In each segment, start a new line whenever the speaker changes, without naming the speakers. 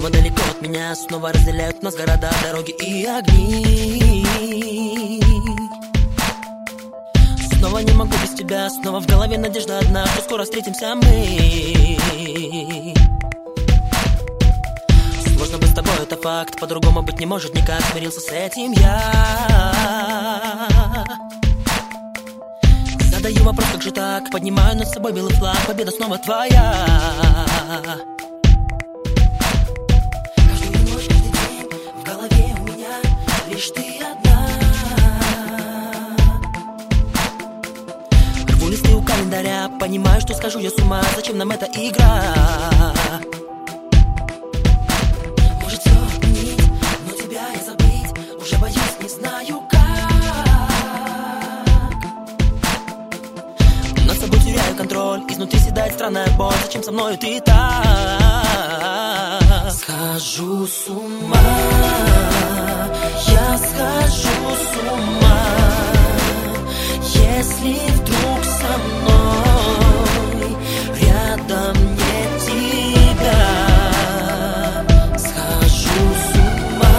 Снова далеко от меня, снова разделяют нас города, дороги и огни. Снова не могу без тебя, снова в голове надежда одна, что скоро встретимся мы. Сложно быть с тобой, это факт, по-другому быть не может никак, смирился с этим я. Задаю вопрос, как же так, поднимаю над собой белый флаг, победа снова твоя. Каждую ночь, каждый день в голове у меня лишь ты одна. Рву листы у календаря, понимаю, что скажу я с ума, зачем нам эта игра? Может все отменить, но тебя я забыть уже боюсь, не знаю как. Над собой теряю контроль, изнутри седает странная боль, зачем со мною ты так? Схожу с ума, я схожу с ума, если вдруг со мной рядом нет тебя. Схожу с ума,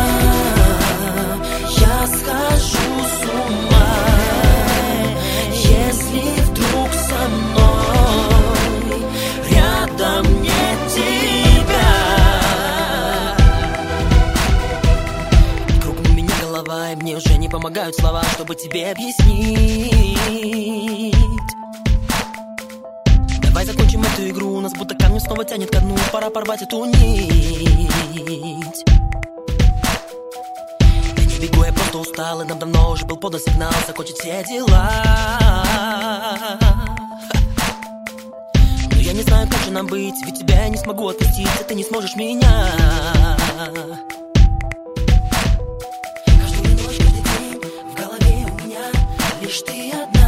я схожу с ума, если вдруг со мной рядом нет тебя. Кругом меня голова, и мне уже не помогают слова, чтобы тебе объяснить. Давай закончим эту игру, нас будто камнем снова тянет ко дну, пора порвать эту нить. Я не бегу, я просто устал, и нам давно уже был подан сигнал закончить все дела. Но я не знаю, как же нам быть, ведь тебя я не смогу отпустить, а ты не сможешь меня. Каждую ночь, каждый день в голове у меня лишь ты одна.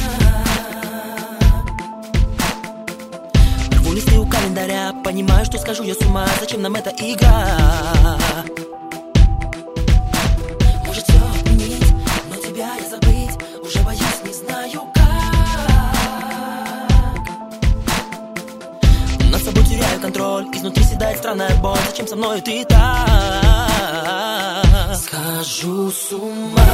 Рву листы у календаря, понимаю, что скажу я с ума, зачем нам эта игра? Может все отменить, но тебя я забыть уже боюсь, не знаю как. Над собой теряю контроль, изнутри седает странная боль, зачем со мной ты так? Схожу с ума,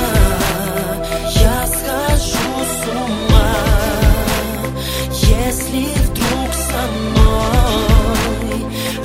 я схожу с ума, если вдруг со мной